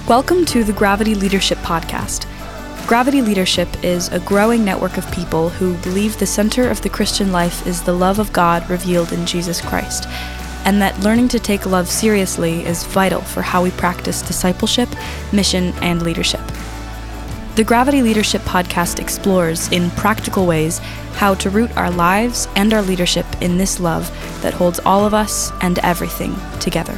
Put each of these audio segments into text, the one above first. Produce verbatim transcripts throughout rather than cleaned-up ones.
Welcome to the Gravity Leadership Podcast. Gravity Leadership is a growing network of people who believe the center of the Christian life is the love of God revealed in Jesus Christ, and that learning to take love seriously is vital for how we practice discipleship, mission, and leadership. The Gravity Leadership Podcast explores, in practical ways, how to root our lives and our leadership in this love that holds all of us and everything together.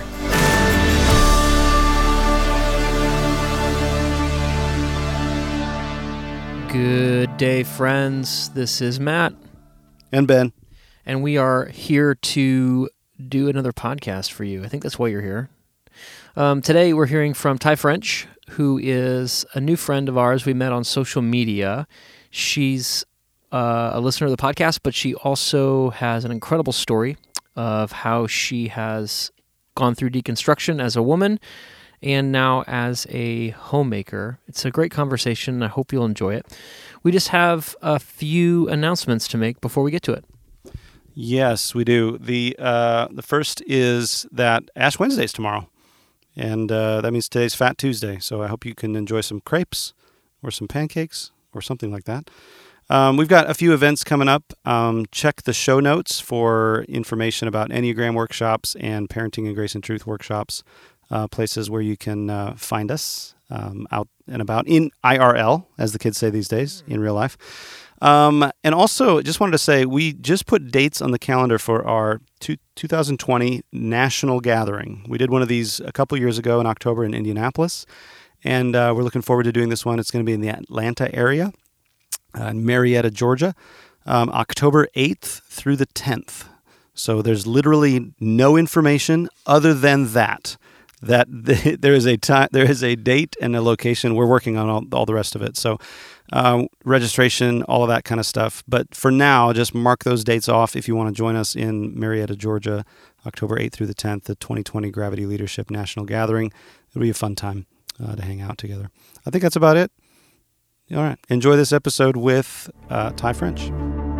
Good day, friends. This is Matt. And Ben. And we are here to do another podcast for you. I think that's why you're here. Um, today we're hearing from Ty French, who is a new friend of ours we met on social media. She's uh, a listener of the podcast, but she also has an incredible story of how she has gone through deconstruction as a woman and now as a homemaker. It's a great conversation. I hope you'll enjoy it. We just have a few announcements to make before we get to it. Yes, we do. The uh, the first is that Ash Wednesday is tomorrow, and uh, that means today's Fat Tuesday. So I hope you can enjoy some crepes or some pancakes or something like that. Um, we've got a few events coming up. Um, check the show notes for information about Enneagram workshops and Parenting and Grace and Truth workshops, uh, places where you can uh, find us um, out and about in I R L, as the kids say these days, in real life. Um, and also, just wanted to say, we just put dates on the calendar for our two, twenty twenty national gathering. We did one of these a couple years ago in October in Indianapolis, and uh, we're looking forward to doing this one. It's going to be in the Atlanta area, uh, in Marietta, Georgia, um, October eighth through the tenth. So there's literally no information other than that. That the, there is a time, there is a date and a location. We're working on all, all the rest of it. So uh, registration, all of that kind of stuff. But for now, just mark those dates off if you want to join us in Marietta, Georgia, October eighth through the tenth, the twenty twenty Gravity Leadership National Gathering. It'll be a fun time uh, to hang out together. I think that's about it. All right. Enjoy this episode with uh, Ty French.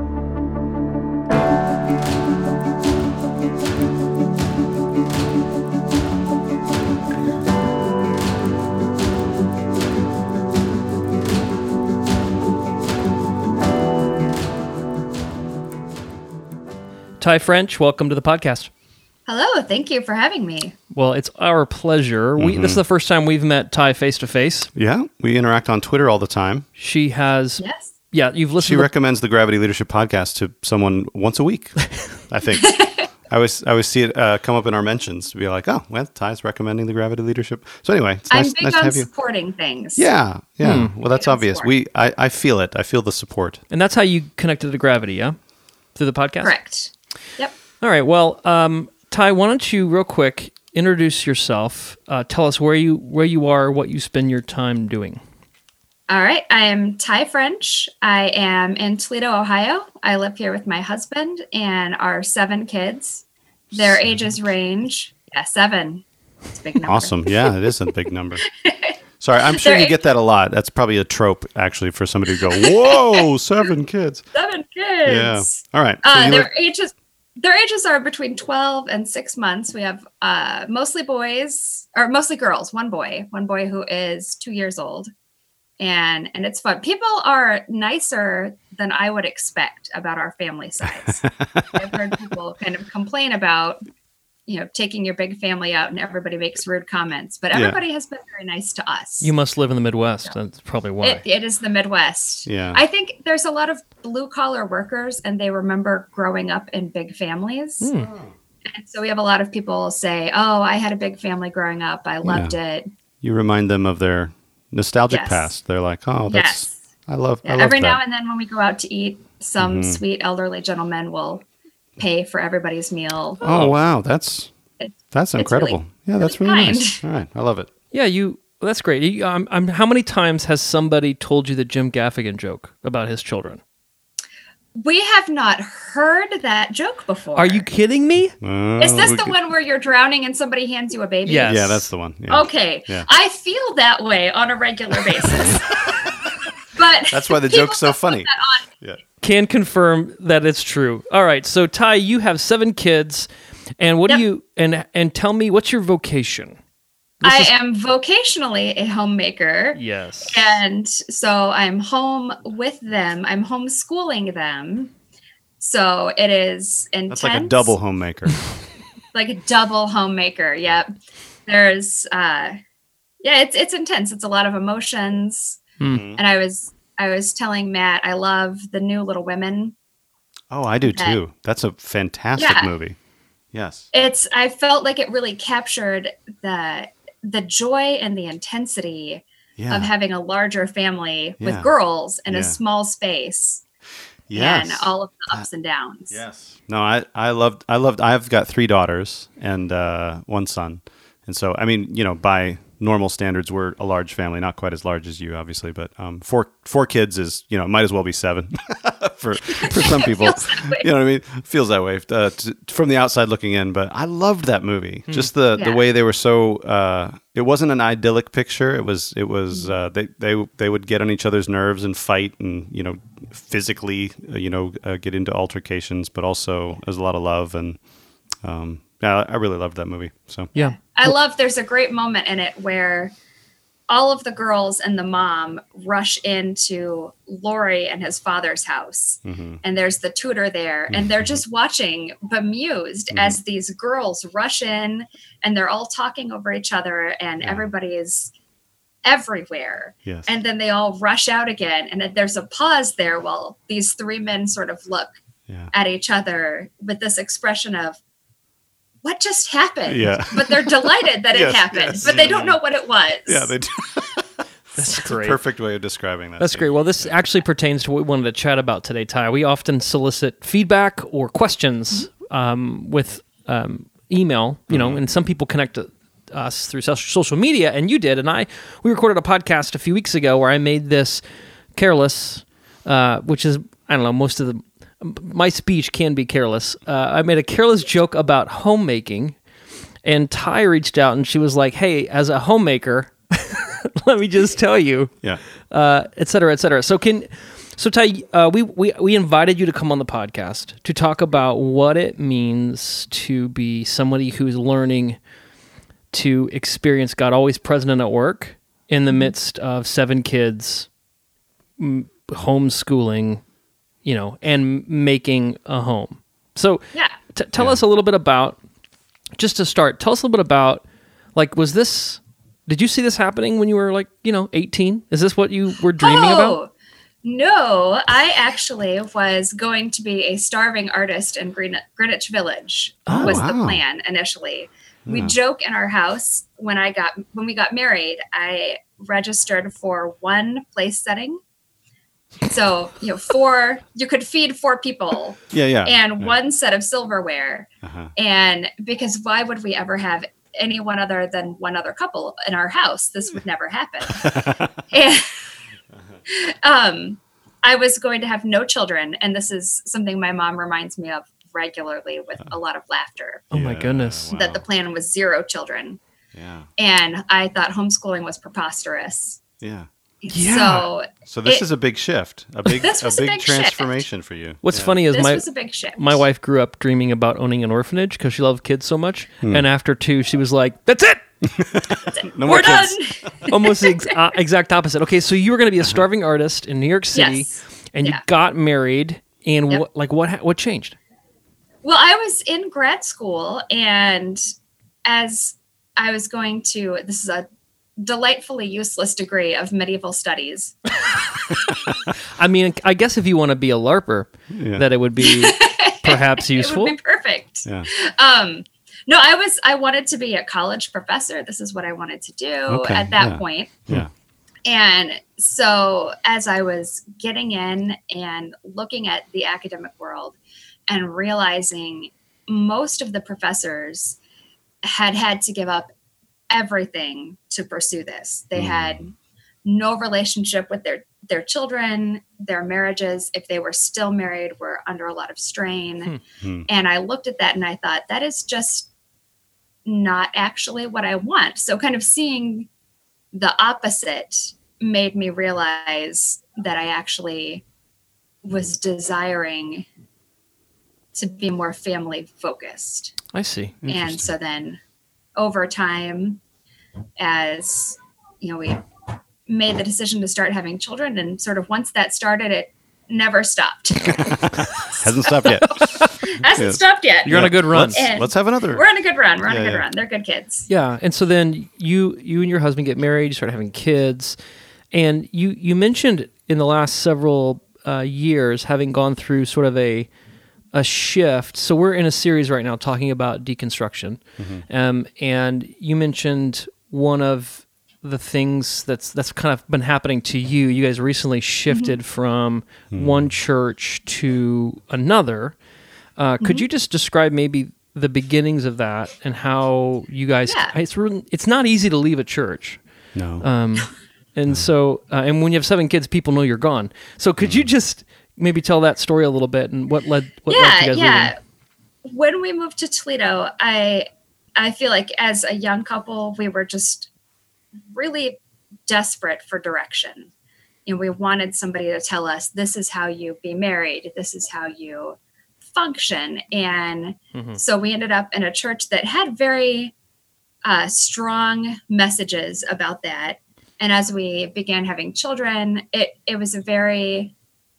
Ty French, welcome to the podcast. Hello, thank you for having me. Well, it's our pleasure. We, Mm-hmm. This is the first time we've met Ty face-to-face. Yeah, we interact on Twitter all the time. She has... Yes. Yeah, you've listened She to... recommends the Gravity Leadership Podcast to someone once a week, I think. I always, I always see it uh, come up in our mentions to be like, oh, well, Ty's recommending the Gravity Leadership. So anyway, it's I'm nice, big nice on to have you. supporting things. Yeah, yeah. Hmm. Well, that's Big on obvious. support. We, I, I feel it. I feel the support. And that's how you connected to Gravity, yeah? Through the podcast? Correct. Yep. All right, well, um, Ty, why don't you real quick introduce yourself. Uh, tell us where you where you are, what you spend your time doing. All right. I am Ty French. I am in Toledo, Ohio. I live here with my husband and our seven kids. Their ages range, yeah, seven. It's a big number. Awesome. Yeah, it is a big number. Sorry, I'm sure They're you get that a lot. That's probably a trope, actually, for somebody to go, whoa, seven kids. Seven kids. Yeah. All right. So Uh, you their live- ages their ages are between twelve and six months. We have uh, mostly boys, or mostly girls. One boy, one boy who is two years old. And and it's fun. People are nicer than I would expect about our family size. I've heard people kind of complain about, you know, taking your big family out and everybody makes rude comments. But Yeah. everybody has been very nice to us. You must live in the Midwest. That's probably why. It, it is the Midwest. Yeah. I think there's a lot of blue collar workers and they remember growing up in big families. Hmm. And so we have a lot of people say, oh, I had a big family growing up. I loved it. you remind them of their nostalgic Yes. past. They're like, oh, that's, Yes. I love, Yeah, I love every that. now and then when we go out to eat, some Mhm. sweet elderly gentleman will pay for everybody's meal. Oh, wow. That's, It's- that's it's incredible. really- yeah, that's really really kind. nice. All right. I love it. Yeah, you. Well, that's great. You, um, um, how many times has somebody told you the Jim Gaffigan joke about his children? We have not heard that joke before. Are you kidding me? Uh, Is this we the could- one where you're drowning and somebody hands you a baby? Yes. Yeah, that's the one. Yeah. Okay. Yeah. I feel that way on a regular basis. But That's why the people joke's so don't put funny. that on. Yeah. Can confirm that it's true. All right, so Ty, you have seven kids, and what Yep. do you and and tell me what's your vocation? I is- am vocationally a homemaker. Yes. And so I'm home with them. I'm homeschooling them. So it is intense. That's like a double homemaker. Like a double homemaker. Yep. There's, uh, yeah, it's it's intense. It's a lot of emotions. Hmm. And I was I was telling Matt, I love the new Little Women. Oh, I do that- too. That's a fantastic Yeah. movie. Yes. It's I felt like it really captured the the joy and the intensity Yeah. of having a larger family Yeah. with girls in Yeah. a small space. Yes. And all of the ups and downs. Yes. No, I, I loved, I loved, I've got three daughters and uh, one son. And so, I mean, you know, by normal standards, we're a large family, not quite as large as you, obviously, but um, four, four kids is, you know, might as well be seven for, for some people. Feels that way. You know what I mean? Feels that way uh, t- from the outside looking in, but I loved that movie. Just the, the Yeah. way they were so, uh, it wasn't an idyllic picture. It was, it was, uh, they, they, they would get on each other's nerves and fight and, you know, physically, uh, you know, uh, get into altercations, but also there's a lot of love. And, um, yeah, I really loved that movie. So, Yeah. I love there's a great moment in it where all of the girls and the mom rush into Lori and his father's house. mhm. And there's the tutor there, and they're just watching, bemused Mm-hmm. as these girls rush in and they're all talking over each other, and Yeah. everybody is everywhere. Yes. And then they all rush out again. And then there's a pause there while these three men sort of look yeah. at each other with this expression of, what just happened? Yeah. But they're delighted that Yes, it happened, yes. but they don't know what it was. Yeah, they do. That's It's a great. perfect way of describing that. That's scene. great. Well, this actually pertains to what we wanted to chat about today, Ty. We often solicit feedback or questions um, with um, email, you know, and some people connect to us through social social media, and you did. And I, we recorded a podcast a few weeks ago where I made this careless, uh, which is, I don't know, most of the, my speech can be careless. Uh, I made a careless joke about homemaking, and Ty reached out and she was like, hey, as a homemaker, let me just tell you, Yeah. uh, et cetera, et cetera. So can, so Ty, uh, we, we, we invited you to come on the podcast to talk about what it means to be somebody who's learning to experience God always present at work in the midst of seven kids, m- homeschooling, you know, and making a home. So Yeah. t- tell Yeah. us a little bit about, just to start, tell us a little bit about, like, was this, did you see this happening when you were like, you know, eighteen? Is this what you were dreaming oh, about? No, I actually was going to be a starving artist in Green- Greenwich Village. Oh, was the wow. plan initially. We Yeah. joke in our house when I got when we got married, I registered for one place setting. So, you know, four you could feed four people Yeah, yeah. and yeah. one set of silverware. Uh-huh. And because why would we ever have anyone other than one other couple in our house? This would never happen. and, um, I was going to have no children. And this is something my mom reminds me of regularly with a lot of laughter, Oh my Yeah, goodness. wow. that the plan was zero children. Yeah. And I thought homeschooling was preposterous. Yeah. Yeah. So So this It- is a big shift, a big, This a was a big big shift. transformation for you. What's Yeah. funny is this my was a big shift. my wife grew up dreaming about owning an orphanage because she loved kids so much. Hmm. And after two, she was like, that's it. No more We're done. kids. Almost the ex- uh, exact opposite. Okay, so you were going to be a starving artist in New York City, Yes. and you Yeah. got married. And Yep. what, like, what, ha- what changed? Well, I was in grad school, and as I was going to, this is a delightfully useless degree of medieval studies. I mean, I guess if you want to be a LARPer, Yeah. that it would be perhaps useful. It would be perfect. Yeah. Um, no, I was, I wanted to be a college professor. This is what I wanted to do Okay, at that yeah. point. Yeah. And so as I was getting in and looking at the academic world and realizing most of the professors had had to give up everything to pursue this. They Mm. had no relationship with their their children, their marriages, if they were still married, were under a lot of strain. Hmm. And I looked at that and I thought, that is just not actually what I want. So kind of seeing the opposite made me realize that I actually was desiring to be more family focused. I see. And so then over time, as, you know, we made the decision to start having children. And sort of once that started, it never stopped. Hasn't stopped yet. Hasn't Yes. stopped yet. You're on a good run. Let's, And let's have another. We're on a good run. We're on Yeah, a good yeah. run. They're good kids. Yeah, and so then you you and your husband get married, you start having kids, and you you mentioned in the last several uh, years having gone through sort of a a shift. So we're in a series right now talking about deconstruction, um, and you mentioned one of the things that's that's kind of been happening to you. You guys recently shifted from one church to another. Uh, could you just describe maybe the beginnings of that and how you guys? Yeah. It's really, it's not easy to leave a church, No. um, and so uh, and when you have seven kids, people know you're gone. So could you just maybe tell that story a little bit and what led what led Yeah, you guys yeah. leaving? When we moved to Toledo, I I feel like as a young couple, we were just really desperate for direction. You know, we wanted somebody to tell us, this is how you be married, this is how you function. And Mhm. so we ended up in a church that had very uh, strong messages about that. And as we began having children, it it was a very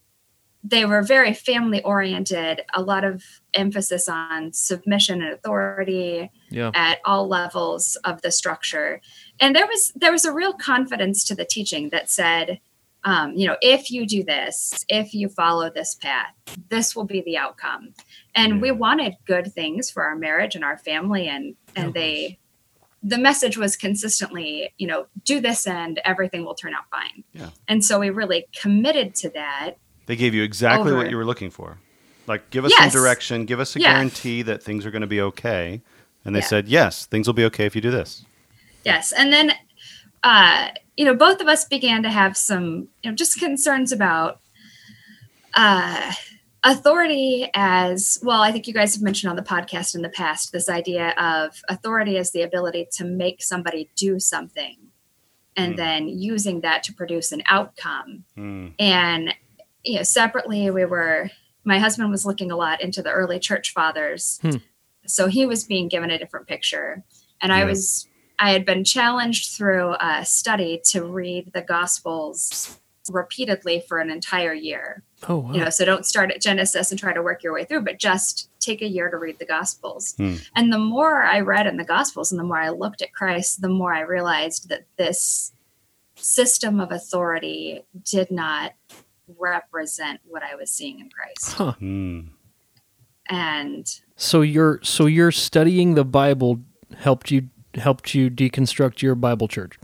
they were very family oriented, a lot of emphasis on submission and authority Yeah. at all levels of the structure. And there was there was a real confidence to the teaching that said, um, you know, if you do this, if you follow this path, this will be the outcome. And we wanted good things for our marriage and our family, and and they the message was consistently, you know, do this and everything will turn out fine. Yeah. And so we really committed to that. They gave you exactly Over. what you were looking for. Like, give us Yes. some direction, give us a Yeah. guarantee that things are going to be okay. And they Yeah. said, yes, things will be okay if you do this. Yes. And then, uh, you know, both of us began to have some, you know, just concerns about uh, authority as well. I think you guys have mentioned on the podcast in the past, this idea of authority as the ability to make somebody do something and Mm. then using that to produce an outcome. Mm. And, you know, separately, we were, my husband was looking a lot into the early church fathers. Hmm. So he was being given a different picture. And I Yeah. was, I had been challenged through a study to read the Gospels repeatedly for an entire year. Oh, wow. You know, so don't start at Genesis and try to work your way through, but just take a year to read the Gospels. Hmm. And the more I read in the Gospels and the more I looked at Christ, the more I realized that this system of authority did not represent what I was seeing in Christ. Huh. Mm. And So your so your studying the Bible helped you helped you deconstruct your Bible church.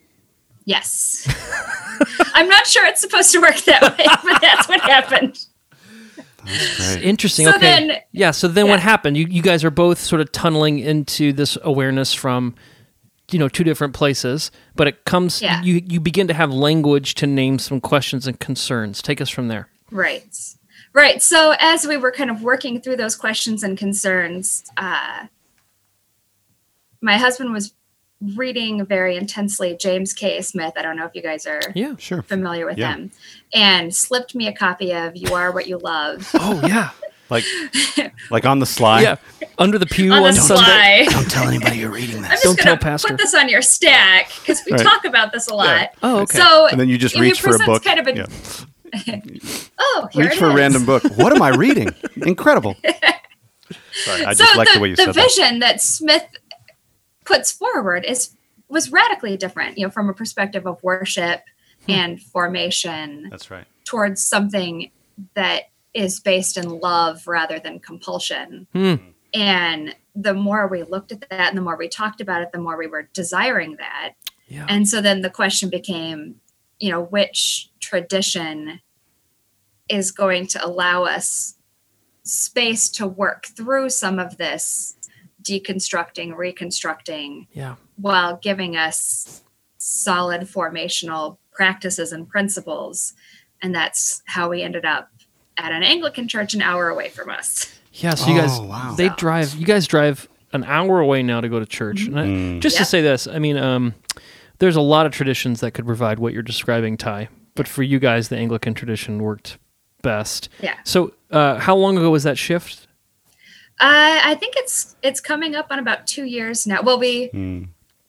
yes, I'm not sure it's supposed to work that way, but that's what happened. That's great. Interesting. So okay. then- yeah. So then, yeah. what happened? You you guys are both sort of tunneling into this awareness from, you know, two different places, but it comes. Yeah. You you begin to have language to name some questions and concerns. Take us from there. Right. Right. So as we were kind of working through those questions and concerns, uh, my husband was reading very intensely James K. Smith. I don't know if you guys are Yeah. Sure. familiar with Yeah. him, and slipped me a copy of You Are What You Love. Oh yeah. Like, like on the sly. yeah. Under the pew On on, the Sunday. sly. Don't tell anybody you're reading I'm this. just Don't tell gonna Pastor. put this on your stack because we Right. talk about this a lot. Oh, okay. So And then you just he reach for a presents book. Kind of a, Yeah. oh, here Reach it for a is. random book. What am I reading? Incredible. Sorry, I So just like the, the way you the said that. vision that Smith puts forward is was radically different, you know, from a perspective of worship Hmm. and formation That's right. towards something that is based in love rather than compulsion. Hmm. And the more we looked at that and the more we talked about it, the more we were desiring that. Yeah. And so then the question became, you know, which tradition is going to allow us space to work through some of this deconstructing, reconstructing, Yeah. while giving us solid formational practices and principles. And that's how we ended up at an Anglican church an hour away from us. Yeah. So you guys, Oh, wow. they So- drive. You guys drive an hour away now to go to church. And I, Mm. just to Yep. say this, I mean, um, there's a lot of traditions that could provide what you're describing, Ty. But for you guys, the Anglican tradition worked best. Yeah. So, uh, how long ago was that shift? Uh, I think it's it's coming up on about two years now. Well, we Mm.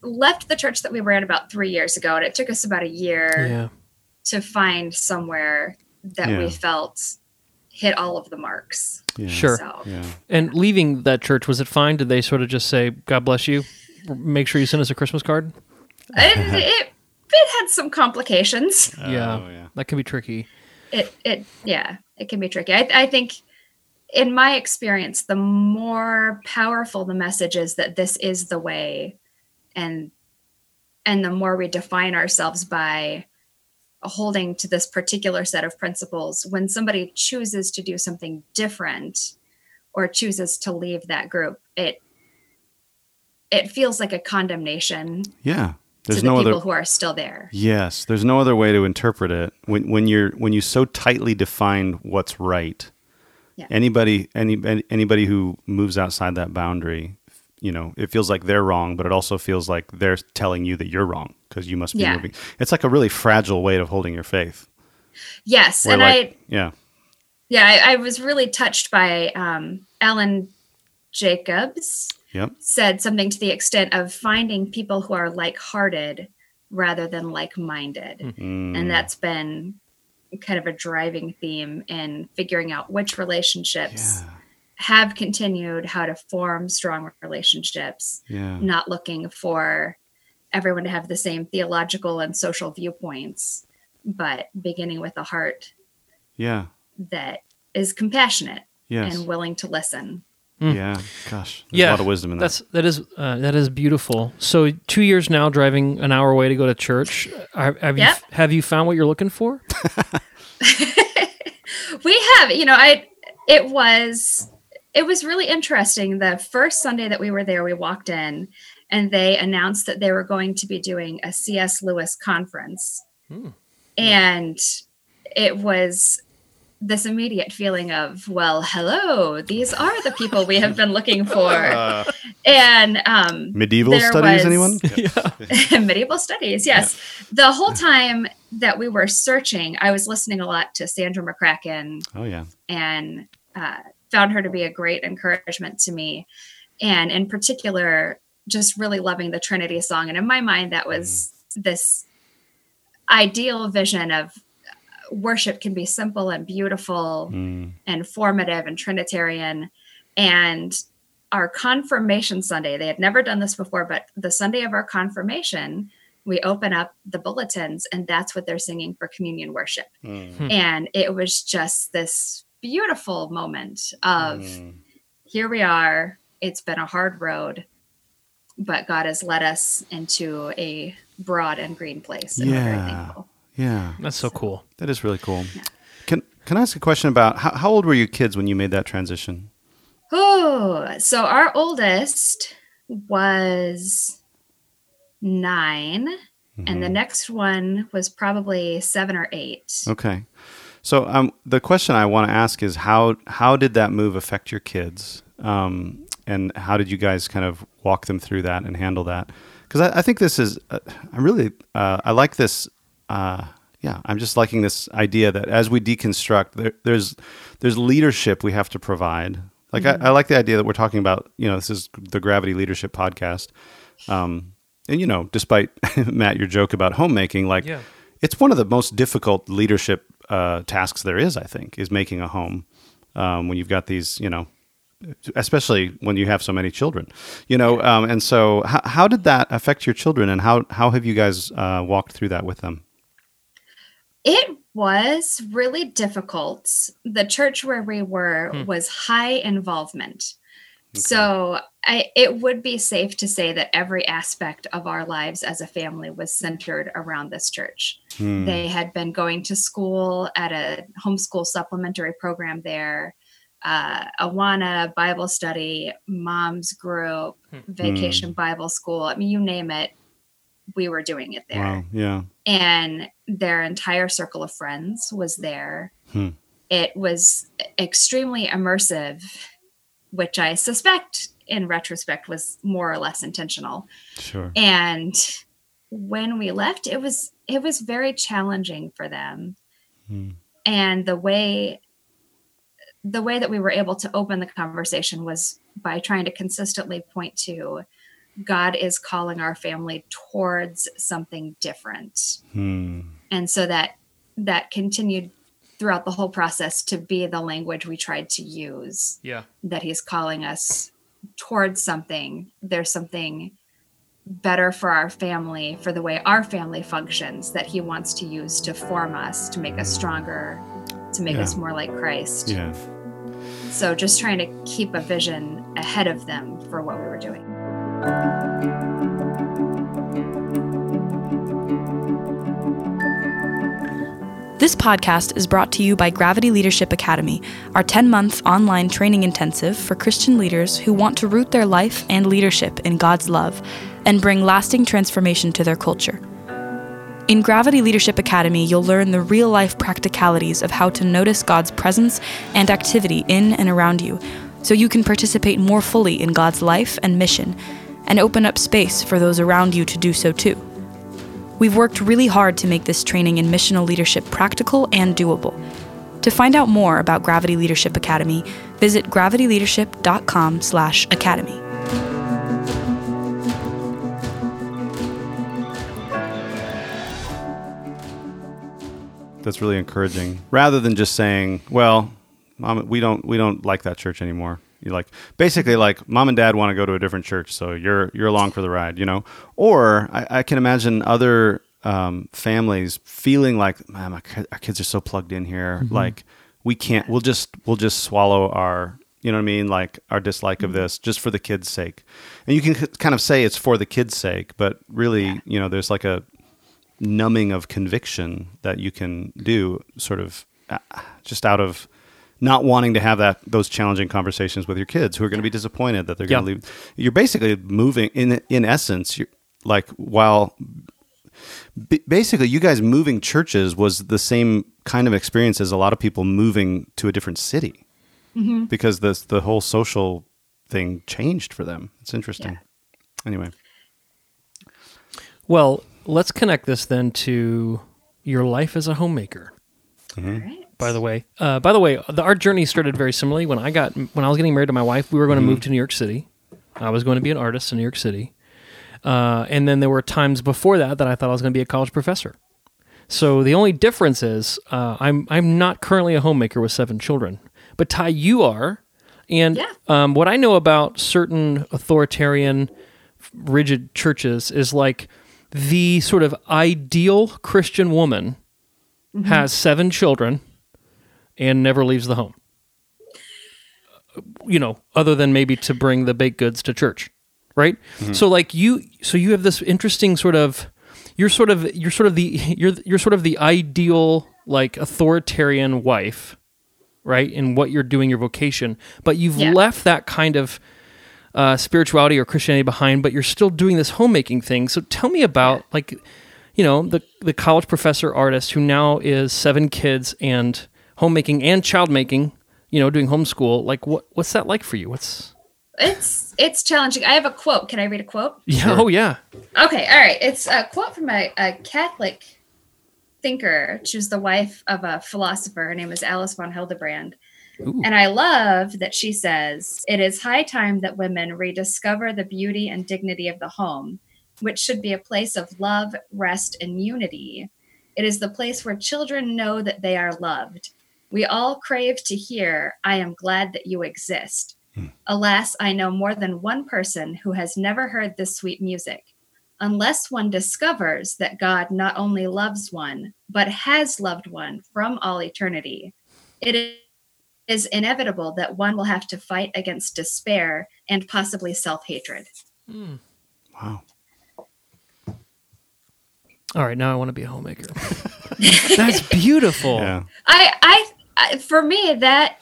left the church that we were in about three years ago, and it took us about a year Yeah. to find somewhere that Yeah. we felt hit all of the marks. Yeah. Sure. So, Yeah. And leaving that church, was it fine? Did they sort of just say, God bless you? Make sure you send us a Christmas card? it, it, it had some complications. yeah. Oh, yeah. That can be tricky. It, it, yeah, it can be tricky. I, I think in my experience, the more powerful the message is that this is the way, and, and the more we define ourselves by holding to this particular set of principles, when somebody chooses to do something different or chooses to leave that group, it it feels like a condemnation Yeah. There's to the no people other. who are still there. Yes, there's no other way to interpret it. When when you're when you so tightly define what's right, Yeah. anybody any anybody who moves outside that boundary, you know, it feels like they're wrong, but it also feels like they're telling you that you're wrong because you must be Yeah. moving. It's like a really fragile way of holding your faith. Yes, Where and like, I yeah, yeah, I, I was really touched by um, Alan Jacobs. yep, Said something to the extent of finding people who are like-hearted rather than like-minded. Mm. And that's been kind of a driving theme in figuring out which relationships yeah, have continued, how to form strong relationships, yeah, not looking for everyone to have the same theological and social viewpoints, but beginning with a heart yeah, that is compassionate yes, and willing to listen. Mm. yeah. Gosh, there's Yeah, a lot of wisdom in that. That's that is uh, that is beautiful. So two years now, driving an hour away to go to church. Have, have Yep. you have you found what you're looking for? We have, you know, I it was it was really interesting. The first Sunday that we were there, we walked in and they announced that they were going to be doing a C S Lewis conference. Hmm. And it was this immediate feeling of, well, hello, these are the people we have been looking for. Uh, And um, medieval there studies, was- anyone? medieval studies, yes. The whole time that we were searching, I was listening a lot to Sandra McCracken Oh yeah, and uh, found her to be a great encouragement to me. And in particular, just really loving the Trinity song. And in my mind, that was this ideal vision of worship can be simple and beautiful mm. and formative and Trinitarian. And our confirmation Sunday, they had never done this before, but the Sunday of our confirmation, we open up the bulletins and that's what they're singing for communion worship. Mm. And it was just this beautiful moment of Mm. here we are. It's been a hard road, but God has led us into a broad and green place. And we're very Yeah. thankful. Yeah, That's so cool. that is really cool. Can Can I ask a question about how, how old were you kids when you made that transition? Oh, so our oldest was nine, and the next one was probably seven or eight. Okay. So um, the question I want to ask is how how did that move affect your kids, um, and how did you guys kind of walk them through that and handle that? Because I, I think this is uh, I really uh, I like this. Uh, yeah, I'm just liking this idea that as we deconstruct, there, there's there's leadership we have to provide. Like I, I like the idea that we're talking about. You know, this is the Gravity Leadership Podcast, um, and you know, despite Matt your joke about homemaking, like. Yeah. It's one of the most difficult leadership uh, tasks there is, I think, is making a home um, when you've got these, you know, especially when you have so many children, you know. Um, and so how, how did that affect your children, and how, how have you guys uh, walked through that with them? It was really difficult. The church where we were Hmm. was high involvement. So I, it would be safe to say that every aspect of our lives as a family was centered around this church. Hmm. They had been going to school at a homeschool supplementary program there, uh, Awana Bible study, mom's group, vacation Bible school. I mean, you name it, we were doing it there. Wow. Yeah. And their entire circle of friends was there. Hmm. It was extremely immersive, which I suspect in retrospect was more or less intentional. Sure. And when we left, it was it was very challenging for them. Hmm. And the way the way that we were able to open the conversation was by trying to consistently point to God is calling our family towards something different. Hmm. And so that that continued throughout the whole process to be the language we tried to use. Yeah. That he's calling us towards something. There's something better for our family, for the way our family functions, that he wants to use to form us, to make us stronger, to make Yeah. us more like Christ. Yeah. So just trying to keep a vision ahead of them for what we were doing. This podcast is brought to you by Gravity Leadership Academy, our ten-month online training intensive for Christian leaders who want to root their life and leadership in God's love and bring lasting transformation to their culture. In Gravity Leadership Academy, you'll learn the real-life practicalities of how to notice God's presence and activity in and around you, so you can participate more fully in God's life and mission, and open up space for those around you to do so too. We've worked really hard to make this training in missional leadership practical and doable. To find out more about Gravity Leadership Academy, visit gravity leadership dot com slash academy. That's really encouraging. Rather than just saying, "Well, mom, we don't we don't like that church anymore." You like basically like mom and dad want to go to a different church, so you're you're along for the ride, you know. Or I, I can imagine other um, families feeling like, "Man, my, our kids are so plugged in here. Mm-hmm. Like we can't. We'll just we'll just swallow our." You know what I mean? Like our dislike of this just for the kids' sake. And you can c- kind of say it's for the kids' sake, but really, yeah. you know, there's like a numbing of conviction that you can do sort of uh, just out of not wanting to have that those challenging conversations with your kids who are going to be disappointed that they're going to yeah. leave. You're basically moving in in essence, you're like while b- basically you guys moving churches was the same kind of experience as a lot of people moving to a different city. Mm-hmm. Because this the whole social thing changed for them. It's interesting. Yeah. Anyway. Well, let's connect this then to your life as a homemaker. Mm-hmm. Right. By the way, uh, by the way, the, our journey started very similarly. When I got when I was getting married to my wife, we were going to mm-hmm. move to New York City. I was going to be an artist in New York City, uh, and then there were times before that that I thought I was going to be a college professor. So the only difference is uh, I'm I'm not currently a homemaker with seven children. But Ty, you are, and yeah. um, what I know about certain authoritarian, rigid churches is like the sort of ideal Christian woman mm-hmm. has seven children and never leaves the home. You know, other than maybe to bring the baked goods to church, right? Mm-hmm. So like you, so you have this interesting sort of, you're sort of, you're sort of the, you're you're sort of the ideal like authoritarian wife. Right, in what you're doing, your vocation, but you've yeah. left that kind of uh, spirituality or Christianity behind, but you're still doing this homemaking thing. So tell me about, yeah. like, you know, the the college professor artist who now is seven kids and homemaking and child making, you know, doing homeschool. Like, what what's that like for you? What's it's it's challenging. I have a quote. Can I read a quote? Yeah. Sure. Oh, yeah. Okay. All right. It's a quote from a, a Catholic thinker. She was the wife of a philosopher. Her name is Alice von Hildebrand. Ooh. And I love that she says, "It is high time that women rediscover the beauty and dignity of the home, which should be a place of love, rest, and unity. It is the place where children know that they are loved. We all crave to hear, 'I am glad that you exist.' Hmm. Alas, I know more than one person who has never heard this sweet music. Unless one discovers that God not only loves one, but has loved one from all eternity, it is inevitable that one will have to fight against despair and possibly self-hatred." Mm. Wow. All right, now I want to be a homemaker. That's beautiful. Yeah. I, I, I, for me, that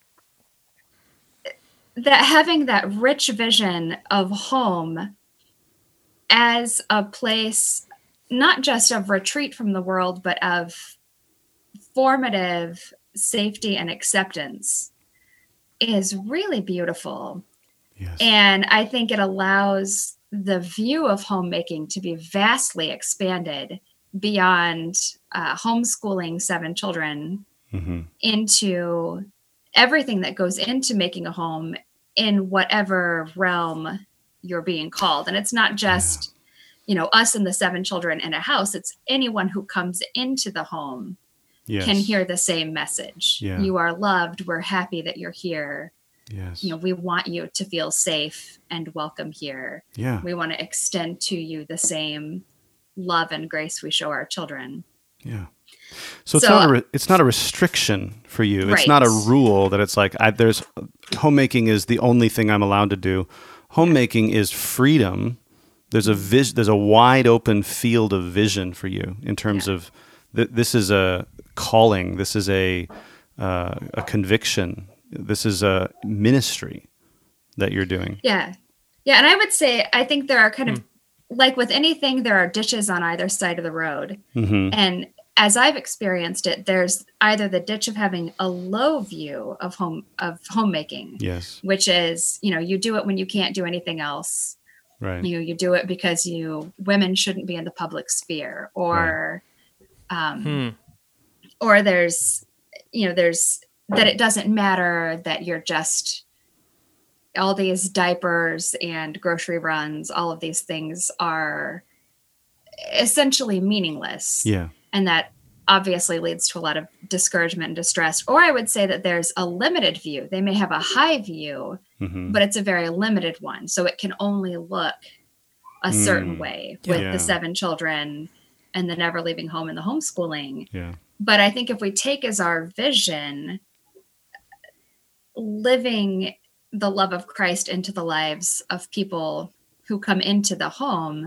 that having that rich vision of home as a place, not just of retreat from the world, but of formative safety and acceptance, is really beautiful. Yes. And I think it allows the view of homemaking to be vastly expanded beyond uh, homeschooling seven children mm-hmm. into everything that goes into making a home in whatever realm you're being called. And it's not just, yeah. you know, us and the seven children in a house. It's anyone who comes into the home yes. can hear the same message. Yeah. You are loved. We're happy that you're here. Yes. You know, we want you to feel safe and welcome here. Yeah. We want to extend to you the same love and grace we show our children. Yeah. So it's so, not a re- it's not a restriction for you. It's right. not a rule that it's like I, there's homemaking is the only thing I'm allowed to do. Homemaking is freedom. There's a vis- there's a wide open field of vision for you in terms yeah. of th- this is a calling. This is a uh, a conviction. This is a ministry that you're doing. Yeah. Yeah. And I would say, I think there are kind of, mm. like with anything, there are ditches on either side of the road. Mm-hmm. And as I've experienced it, there's either the ditch of having a low view of home, of homemaking, yes, which is, you know, you do it when you can't do anything else. Right. You, you do it because you, women shouldn't be in the public sphere or, right. um, hmm. or there's, you know, there's, that it doesn't matter that you're just all these diapers and grocery runs, all of these things are essentially meaninless. Yeah. And that obviously leads to a lot of discouragement and distress. Or I would say that there's a limited view. They may have a high view, mm-hmm. but it's a very limited one. So it can only look a certain mm. way with yeah. the seven children and the never leaving home and the homeschooling. Yeah. But I think if we take as our vision living the love of Christ into the lives of people who come into the home,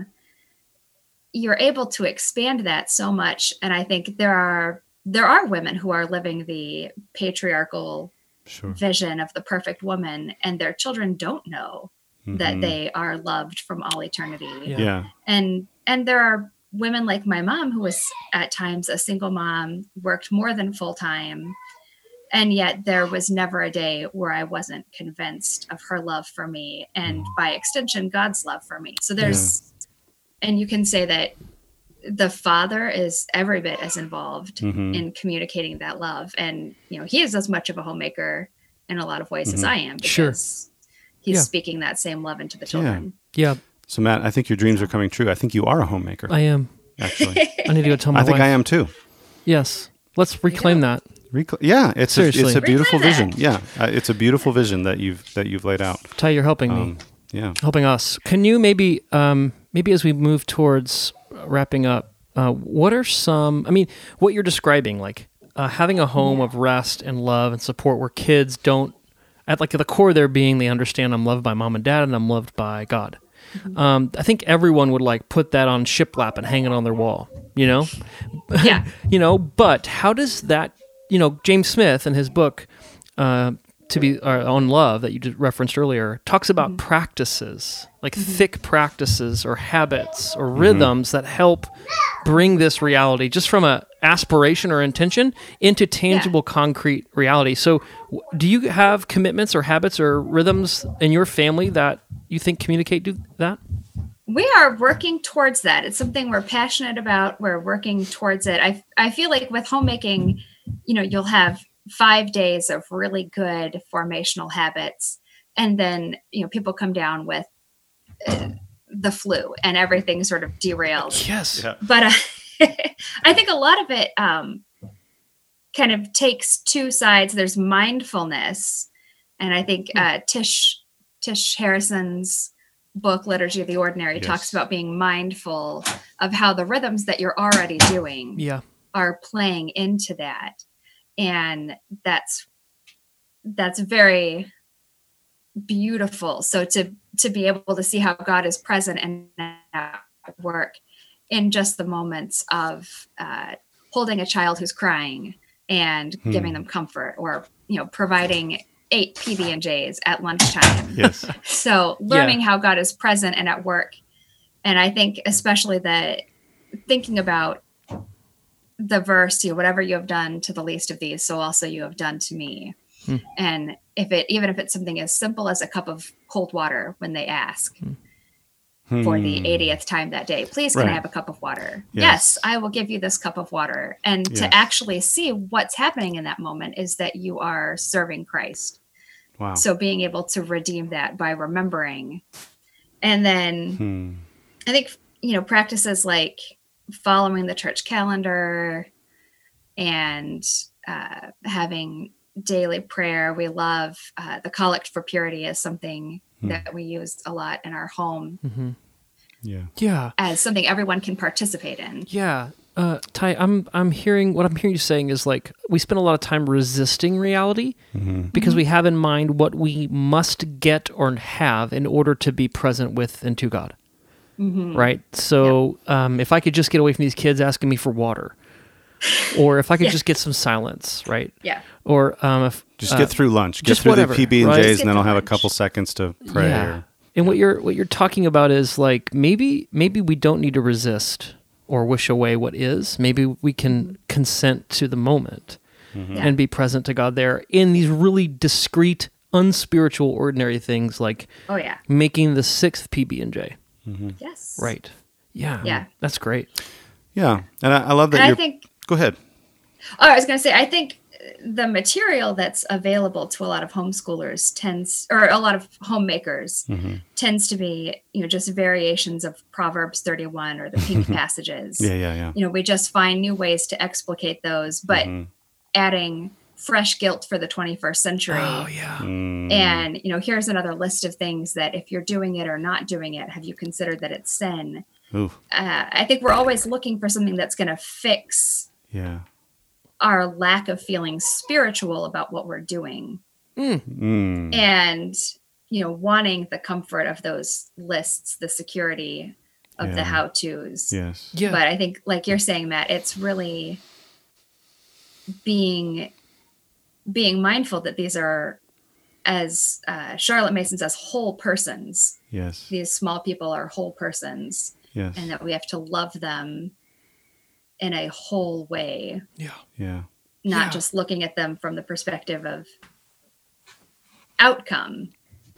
you're able to expand that so much. And I think there are there are women who are living the patriarchal sure. vision of the perfect woman, and their children don't know mm-hmm. that they are loved from all eternity. Yeah. yeah. And and there are women like my mom, who was at times a single mom, worked more than full time. And yet there was never a day where I wasn't convinced of her love for me and by extension, God's love for me. So there's, yeah. and you can say that the father is every bit as involved mm-hmm. in communicating that love. And, you know, he is as much of a homemaker in a lot of ways mm-hmm. as I am, because sure. he's yeah. speaking that same love into the children. Yeah. yeah. So Matt, I think your dreams are coming true. I think you are a homemaker. I am. Actually. I need to go tell my I think wife. I am too. Yes. Let's reclaim that. Recl- yeah, it's a, it's a beautiful Reclaim vision. Yeah, uh, it's a beautiful vision that you've that you've laid out. Ty, you're helping Um, me, yeah. helping us. Can you maybe, um, maybe as we move towards wrapping up, uh, what are some? I mean, what you're describing, like uh, having a home of rest and love and support, where kids don't, at like the core, there being they understand I'm loved by mom and dad and I'm loved by God. Mm-hmm. Um, I think everyone would like put that on shiplap and hang it on their wall. You know, yeah. you know. But how does that? You know, James Smith in his book, uh, to be uh, on love that you just referenced earlier, talks about mm-hmm. practices, like mm-hmm. thick practices or habits or rhythms mm-hmm. that help bring this reality just from a aspiration or intention into tangible, yeah. concrete reality. So w- do you have commitments or habits or rhythms in your family that you think communicate do that? We are working towards that. It's something we're passionate about. We're working towards it. I I feel like with homemaking, you know, you'll have five days of really good formational habits. And then, you know, people come down with uh, the flu and everything sort of derails. Yes. Yeah. But uh, I think a lot of it um, kind of takes two sides. There's mindfulness. And I think uh, Tish, Tish Harrison's book, Liturgy of the Ordinary, yes. talks about being mindful of how the rhythms that you're already doing yeah. are playing into that. And that's, that's very beautiful. So to, to be able to see how God is present and at work in just the moments of uh, holding a child who's crying and hmm. giving them comfort, or, you know, providing eight P B and J's at lunchtime. Yes. So learning yeah. how God is present and at work. And I think especially that thinking about the verse, you know, whatever you have done to the least of these, so also you have done to me. Hmm. And if it, even if it's something as simple as a cup of cold water when they ask Hmm. for the eightieth time that day, please can Right. I have a cup of water? Yes. Yes, I will give you this cup of water. And Yes. to actually see what's happening in that moment is that you are serving Christ. Wow. So being able to redeem that by remembering And then Hmm. I think, you know, practices like following the church calendar and uh, having daily prayer. We love uh, the Collect for Purity is something Hmm. that we use a lot in our home Mm-hmm. Yeah. Yeah. as something everyone can participate in. Yeah. Uh, Ty, I'm I'm hearing what I'm hearing you saying is like we spend a lot of time resisting reality Mm-hmm. because we have in mind what we must get or have in order to be present with and to God. Mm-hmm. Right? So um, if I could just get away from these kids asking me for water, or if I could Yeah. just get some silence, right? Yeah. Or um, if Just uh, get through lunch. Get just through whatever, the P B and right? J's, Just and then get I'll through have a lunch. couple seconds to pray. Yeah. Or, And what you're what you're talking about is like maybe maybe we don't need to resist or wish away what is. Maybe we can consent to the moment mm-hmm. Yeah. and be present to God there in these really discreet, unspiritual, ordinary things like Oh, yeah. making the sixth P B and J. Mm-hmm. Yes. Right. Yeah. Yeah. That's great. Yeah. And I, I love that And you're. I think, Go ahead. oh, I was going to say, I think the material that's available to a lot of homeschoolers tends, or a lot of homemakers Mm-hmm. tends to be, you know, just variations of Proverbs thirty-one or the pink passages. Yeah, yeah, yeah. You know, we just find new ways to explicate those, but Mhm. adding fresh guilt for the twenty-first century. Oh yeah. Mm. And, you know, here's another list of things that if you're doing it or not doing it, have you considered that it's sin? Ooh, Uh, I think we're always looking for something that's going to fix yeah. our lack of feeling spiritual about what we're doing. Mm. And, you know, wanting the comfort of those lists, the security of Yeah. the how-tos. Yes. Yeah. But I think, like you're saying, Matt, it's really being being mindful that these are, as uh, Charlotte Mason says, whole persons. Yes. These small people are whole persons, Yes. and that we have to love them in a whole way, Yeah. Yeah. not Yeah. just looking at them from the perspective of outcome.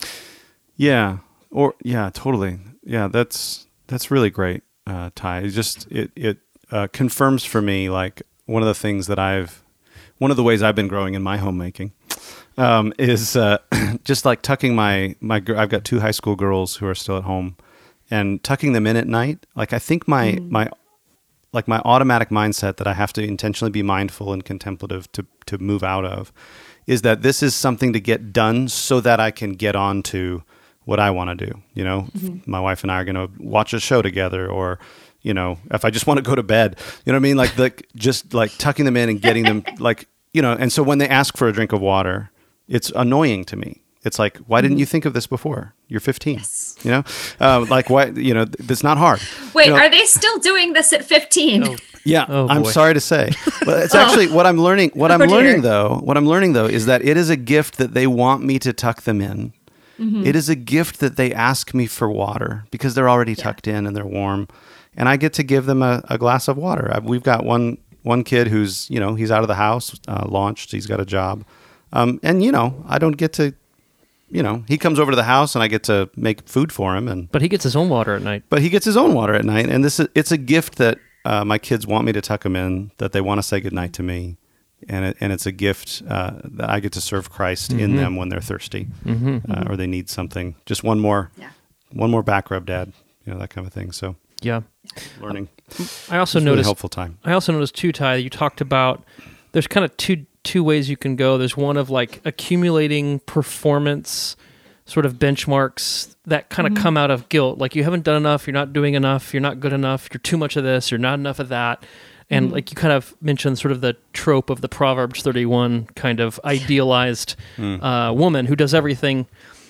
Yeah. Or yeah, totally. Yeah, that's that's really great, uh, Ty. It just it it uh, confirms for me like one of the things that I've one of the ways I've been growing in my homemaking um, is uh, just like tucking my my gir- I've got two high school girls who are still at home, and tucking them in at night. Like I think my my like my automatic mindset that I have to intentionally be mindful and contemplative to to move out of is that this is something to get done so that I can get on to what I want to do. You know, my wife and I are going to watch a show together, or, you know, if I just want to go to bed, you know what I mean? Like the, just like tucking them in and getting them like, you know, and so when they ask for a drink of water, it's annoying to me. It's like, why didn't you think of this before? You're fifteen, Yes. you know, uh, like why, you know, it's not hard. Wait, You know, are they still doing this at fifteen? Oh. yeah, Oh, I'm boy. sorry to say, but it's actually what I'm learning. What I'm Oh, dear. learning though, what I'm learning though, is that it is a gift that they want me to tuck them in. Mm-hmm. It is a gift that they ask me for water because they're already tucked in and they're warm, and I get to give them a, a glass of water. I, we've got one one kid who's, you know, he's out of the house, uh, launched. He's got a job, um, and you know, I don't get to, you know, he comes over to the house and I get to make food for him, and But he gets his own water at night. but he gets his own water at night, and this is it's a gift that uh, my kids want me to tuck him in, that they want to say goodnight to me, and it, and it's a gift uh, that I get to serve Christ in them when they're thirsty Mm-hmm. uh, or they need something. Just one more, Yeah. one more back rub, Dad. You know, that kind of thing. So Yeah. learning. I also It's really noticed helpful time. I also noticed too, Ty, you talked about there's kind of two two ways you can go. There's one of like accumulating performance sort of benchmarks that kind of come out of guilt. Like you haven't done enough, you're not doing enough, you're not good enough, you're too much of this, you're not enough of that. And like you kind of mentioned sort of the trope of the Proverbs thirty-one kind of idealized uh, woman who does everything.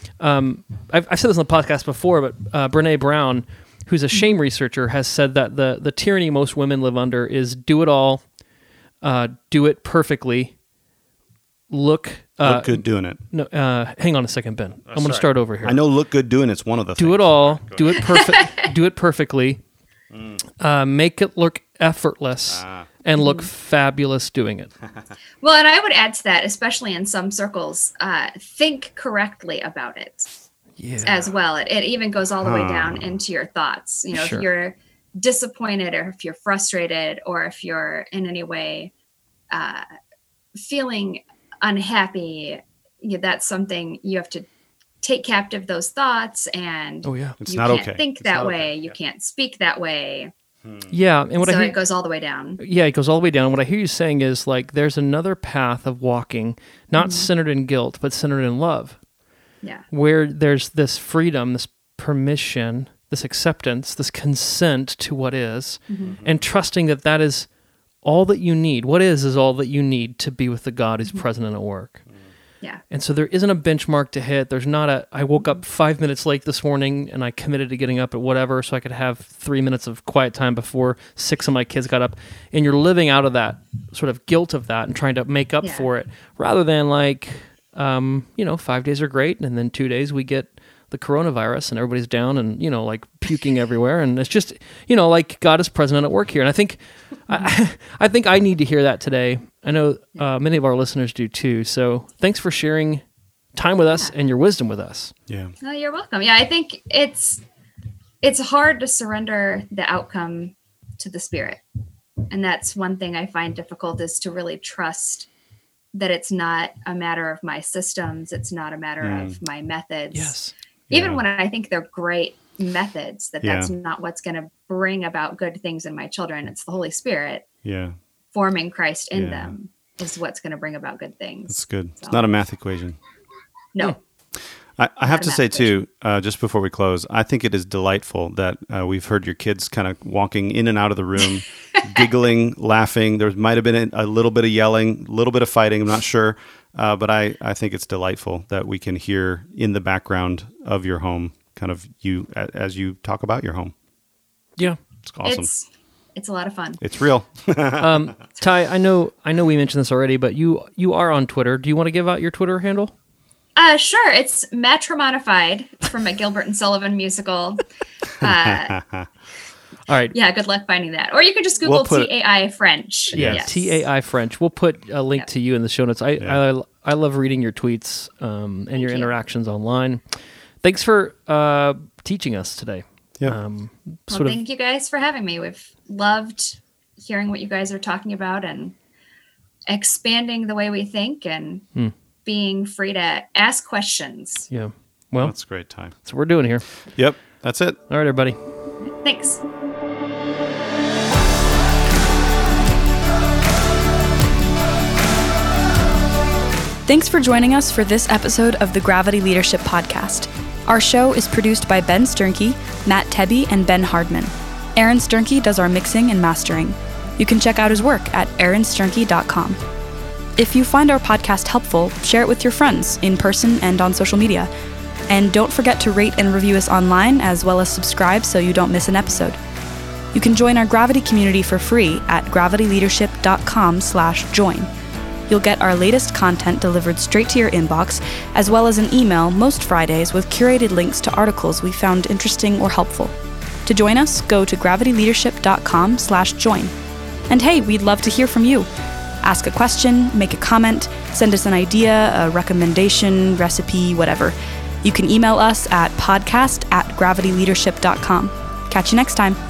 Um, I've, I've said this on the podcast before, but uh, Brene Brown, who's a shame researcher, has said that the, the tyranny most women live under is do it all, uh, do it perfectly, look... Uh, Look good doing it. No, uh, hang on a second, Ben. I'm going to sorry. start over here. I know look good doing it's one of the Do things. it all. Do it perfect. Do it perfectly. Uh, make it look effortless Ah. and look fabulous doing it. Well, and I would add to that, especially in some circles, uh, think correctly about it Yeah. as well. It, it even goes all the way Huh. down into your thoughts. You know, Sure. if you're disappointed or if you're frustrated or if you're in any way uh, feeling unhappy, you, that's something you have to take captive those thoughts, and Oh yeah. It's you not can't okay. think It's that not way. okay. You Yeah. can't speak that way. Yeah, and what so I hear, it goes all the way down. yeah, it goes all the way down. What I hear you saying is like there's another path of walking, not Mm-hmm. centered in guilt, but centered in love, Yeah. where there's this freedom, this permission, this acceptance, this consent to what is, Mm-hmm. and trusting that that is all that you need. What is is all that you need to be with the God who's present and at work. Yeah. And so there isn't a benchmark to hit. There's not a, I woke up five minutes late this morning and I committed to getting up at whatever so I could have three minutes of quiet time before six of my kids got up. And you're living out of that sort of guilt of that and trying to make up Yeah. for it rather than like, um, you know, five days are great. And then two days we get the coronavirus and everybody's down and, you know, like puking everywhere. And it's just, you know, like God is present and at work here. And I think, I, I think I need to hear that today. I know uh, many of our listeners do too. So thanks for sharing time with us and your wisdom with us. Yeah. No, you're welcome. Yeah, I think it's it's hard to surrender the outcome to the Spirit. And that's one thing I find difficult, is to really trust that it's not a matter of my systems. It's not a matter Mm. of my methods. Yes. Even Yeah. when I think they're great methods, that Yeah. that's not what's going to bring about good things in my children. It's the Holy Spirit Yeah. forming Christ in Yeah. them is what's going to bring about good things. That's good. It's So- not a math equation. No. I, I have Not to a say math too, uh, just before we close, I think it is delightful that uh, we've heard your kids kind of walking in and out of the room, giggling, laughing. There might have been a, a little bit of yelling, a little bit of fighting. I'm not sure, uh, but I, I think it's delightful that we can hear in the background of your home, kind of you a- as you talk about your home. Yeah. It's awesome. It's it's a lot of fun. It's real. Um, Ty, I know, I know we mentioned this already, but you, you are on Twitter. Do you want to give out your Twitter handle? Uh, sure. It's Matrimonified from a Gilbert and Sullivan musical. Uh, All right. yeah, good luck finding that. Or you can just Google We'll put- T A I French. Yeah, Yes. T A I French. We'll put a link Yep. to you in the show notes. I Yeah. I, I love reading your tweets um, and your you. interactions online. Thanks for uh, teaching us today. Yep. Um, Well, sort of, thank you guys for having me. We've loved hearing what you guys are talking about and expanding the way we think and Hmm. being free to ask questions. yeah. Well, That's a great time. that's what we're doing here. Yep. That's it. All right, everybody. Thanks. Thanks for joining us for this episode of the Gravity Leadership Podcast. Our show is produced by Ben Sternke, Matt Tebby, and Ben Hardman. Aaron Sternke does our mixing and mastering. You can check out his work at aaron sternke dot com. If you find our podcast helpful, share it with your friends in person and on social media. And don't forget to rate and review us online, as well as subscribe so you don't miss an episode. You can join our Gravity community for free at gravity leadership dot com slash join. You'll get our latest content delivered straight to your inbox, as well as an email most Fridays with curated links to articles we found interesting or helpful. To join us, go to gravity leadership dot com slash join. And hey, we'd love to hear from you. Ask a question, make a comment, send us an idea, a recommendation, recipe, whatever. You can email us at podcast at gravity leadership dot com. Catch you next time.